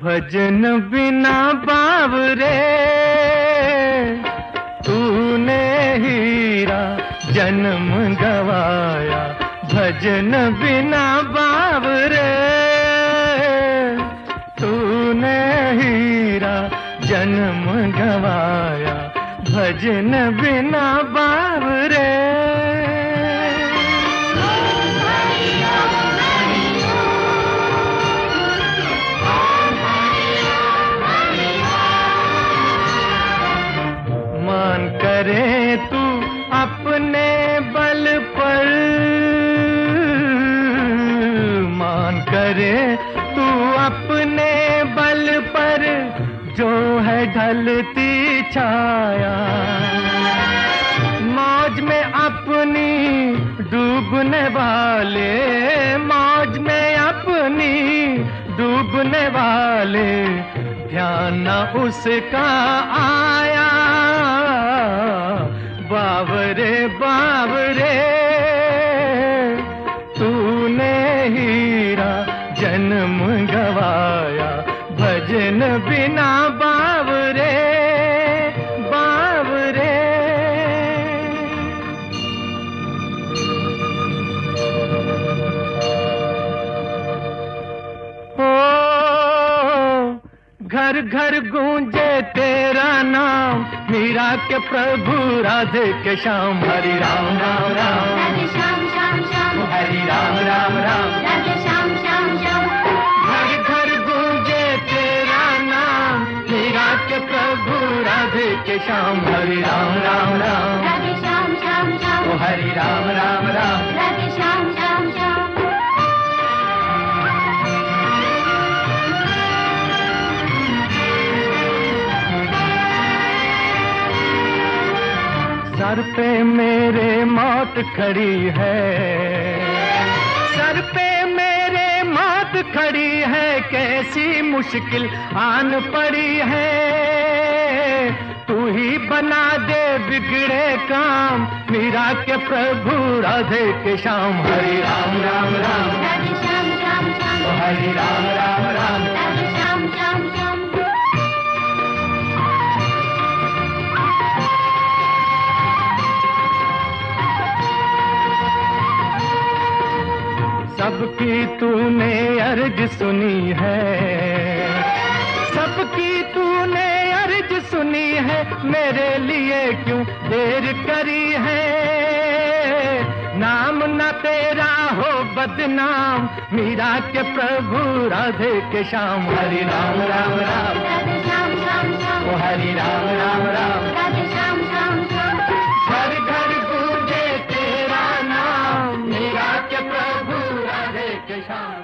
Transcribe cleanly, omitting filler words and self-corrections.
भजन बिना बावरे तूने हीरा जन्म गवाया। भजन बिना बावरे तूने हीरा जन्म गवाया। भजन बिना बावरे। मान करे तू अपने बल पर, मान करे तू अपने बल पर, जो है ढलती छाया। मौज में अपनी डूबने वाले, मौज में अपनी डूबने वाले, ध्यान न उसका आया। बावरे बावरे तूने हीरा जन्म गवाया। भजन बिना बावरे बावरे। घर घर गूंजे तेरा नाम, मीरा के प्रभु राधे के श्याम। हरि राम राम राम राधे श्याम श्याम श्याम, हरि राम राम राम राधे श्याम श्याम श्याम। घर घर गूंजे तेरा नाम, मीरा के प्रभु राधे के श्याम। हरि राम राम राम राधे श्याम श्याम श्याम, हरि राम राम राम राधे श्याम श्याम श्याम। सर पे मेरे मौत खड़ी है, सर पे मेरे मौत खड़ी है। कैसी मुश्किल आन पड़ी है, तू ही बना दे बिगड़े काम। मीरा के प्रभु राधे के श्याम। हरि राम राम राम राधे श्याम श्याम श्याम, हरि राम राम राम राधे श्याम श्याम श्याम। सबकी तूने अर्ज सुनी है, सबकी तूने अर्ज सुनी है। मेरे लिए क्यों देर करी है, नाम न तेरा हो बदनाम। मीरा के प्रभु राधे के श्याम। हरि राम राम राम राधे श्याम श्याम श्याम, हरि राम राम राम राधे श्याम श्याम श्याम। घर घर गूंजे तेरा नाम, मीरा के प्रभु राधे के श्याम।